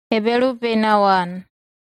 Hebelu penawan.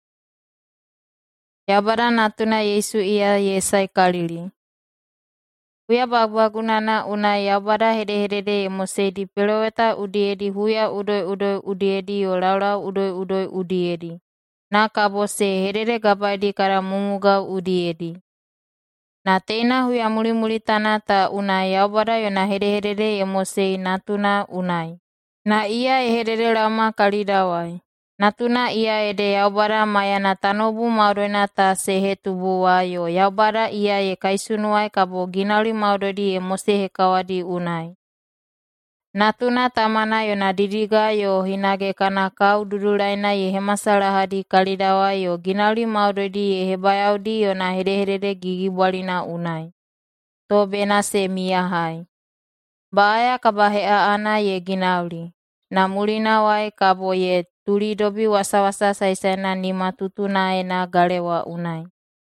Yabara natuna Yesu ia Yesai kalili. Huya bagbagunana una yabara hede-hedede emosedi peloweta udiedi huya udoi udiedi yo laura udoi udiedi. Na kabose hedede gabaidi kara mumuga udiedi. Na teina huya muli tana ta una yabara yo na hede-hedede emosei natuna unai. Na ia hedede lama kalidawai. Natuna ia ede yaubara mayana tanobu maurena ta sehe tubuwa yo yaubara ia ye kaisunuai kabo ginali mauredi ye mose hekawadi unai. Natuna tamana yo na didiga yo hinage kana kau dudulaina ye hemasalahadi kalidawa yo ginali mauredi ye hebayaudi yo na hede-hedede gigibwalina unai. To benase miyahai. Baaya kabahea ana ye ginali. Na mulina wai kabo ye tuli dobi wasa-wasa saisaina nima tutuna na galewa unai.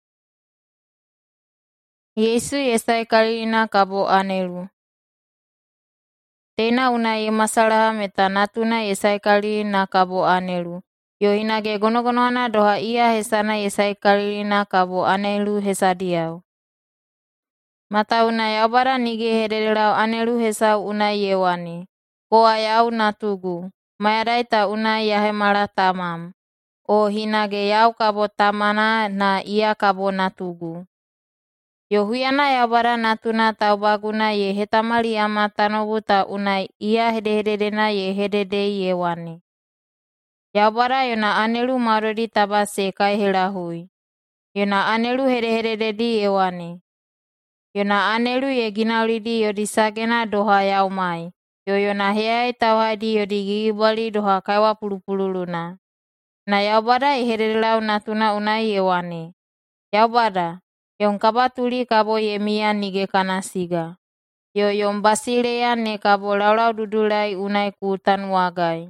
Yesu Yesai kalilina kabo anelu. Teina unai ye masalaha meta natuna Yesai kalilina kabo anelu. Yo hinage gono-gonoana doha ia hesana Yesai kalilina kabo anelu hesadiau. Mata unai yaubara nige hedelau anelu hesau unai yewani. Koa yau natugu. Mayadai ta unai yahemala tamam. O hinage yau kabo tamana na ia kabo natugu. Yo huyana yabara natuna taubaguna ye hetamali ama tanobu ta unai ia hede-hededena ye hededei yewani. Yabara yona anelu marodi tabase kai helahui. Yona anelu hede-hededi yewani. Yona anelu ye ginaulidi yodi sagena doha yaumai. Yo yona heai tawadi yodi gigibali doha kaiwa pulu-pululuna. Na yaubada hedelau natuna unai yewani. Yaubada, yong kabatuli kabo ye mia nige kanasiga. Yo yong basileya ne kabo laulau dudulai unai ku tanuagai.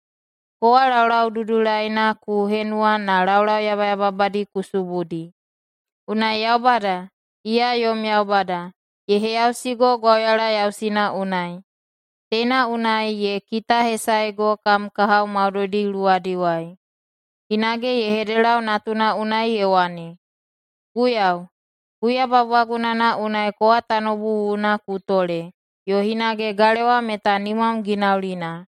Koa laulau dudulai na ku henua na laulau yaba badi kusubudi. Unai yaubada, ia yom yaubada, ye heau sigo goyala yausina unai. Tena unai ye kita hesaigo kam kahau maurodi luadiwai. Hinage ye hedelau natuna unai yewani. Guyau, huya babagunana unai koa tanobu una kutole. Yo hinage galewa meta nimam ginaulina.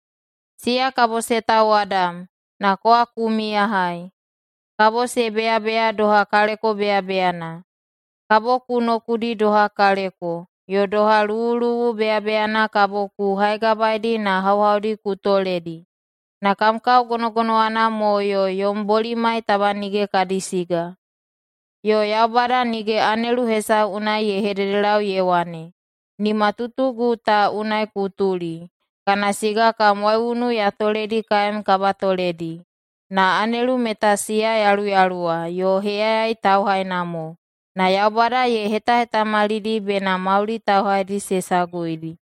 Sia kabose tau Adam, na koa kumiyahai. Kabose bea doha kaleko bea-beana. Kabo kuno kudi doha kaleko. Yo doha luwu bea-beana kabo ku haigabaidi na hauhaudi kutoledi. Na kamkau gono-gonoana mo yo yomboli mai taba nige kadisiga. Yo yaubara nige anelu hesa unai ye hedelau yewani. Nima tutugu ta unai kutuli. Kana siga kamwaunu ya toledi kaem kabatoledi. Na anelu meta sia yalu-yalua yo heai tauhai namo. Na yaubara ye heta malidi bena mauli tauhai di sesaguidi.